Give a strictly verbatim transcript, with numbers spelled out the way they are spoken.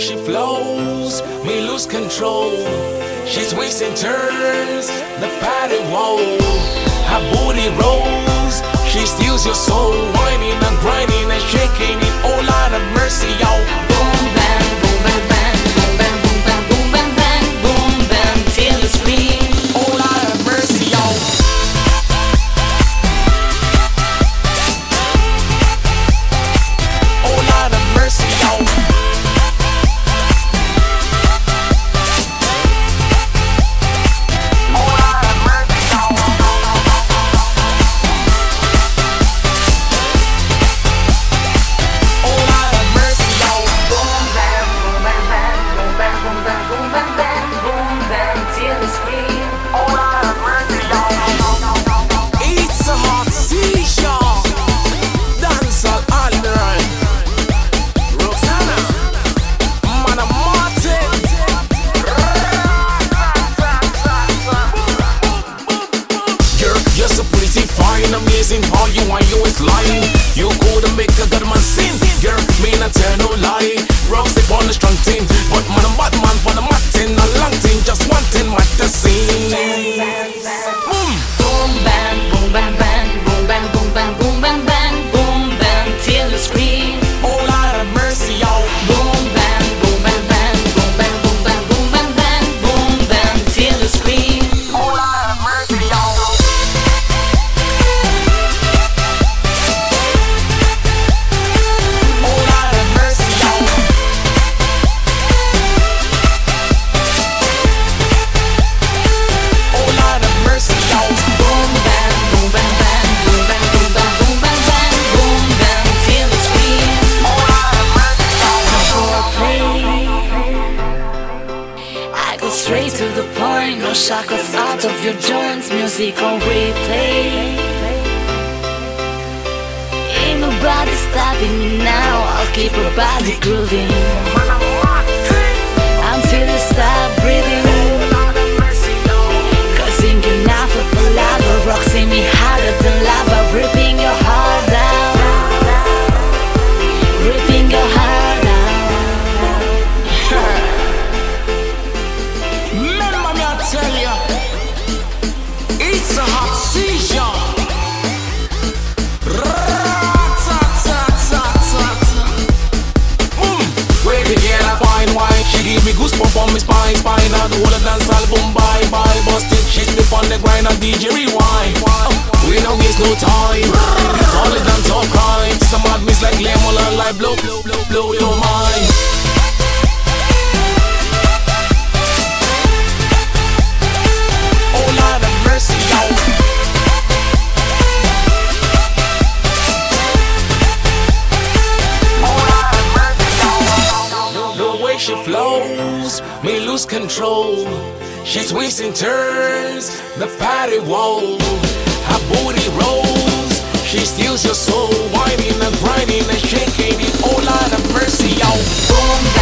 she flows, me lose control. She twists and turns, the party wall. Her booty rolls, she steals your soul. Whining and grinding and shaking it, all out of mercy, yo. Boom bang, boom bang bang, boom bang boom bang boom bang bang, boom bang till you scream. All out of mercy, yo. All out of mercy, yo. Amazing, all you want you is lying. You couldn't make a good man sin. Girl, me not tell no lie. Rocks they on the strong thing, but man I'm bad man for the Martin. A long thing, just one thing, what the scene. Boom, boom bang, boom bang bang, boom bang boom bang boom bang bang, boom bang till you scream. All out of mercy, yo. Boom bang, boom bang bang, boom bang boom bang boom bang bang, boom bang till you scream. All out of mercy, yo. Straight to the point, no shackles out of your joints, music on replay. Ain't nobody stopping me now, I'll keep her body grooving until you stop breathing. Causing you now for the lava, rocks in me harder than lava, ripping your heart out, ripping your heart out. Tell ya, it's a hot season. Mm. Where the girl a wine wine, she give me goosebumps on my spine, spine. And the whole of dance album bye bye, busted. She slip on the grind and D J rewind. Uh, we don't waste no time. All the dance all crime. Some mad miss like lemon and like blow blow blow blow your mind. She flows, me lose control. She twists and turns, the party wall. Her booty rolls, she steals your soul. Whining and grinding and shaking it, all out of mercy, yo. Boom.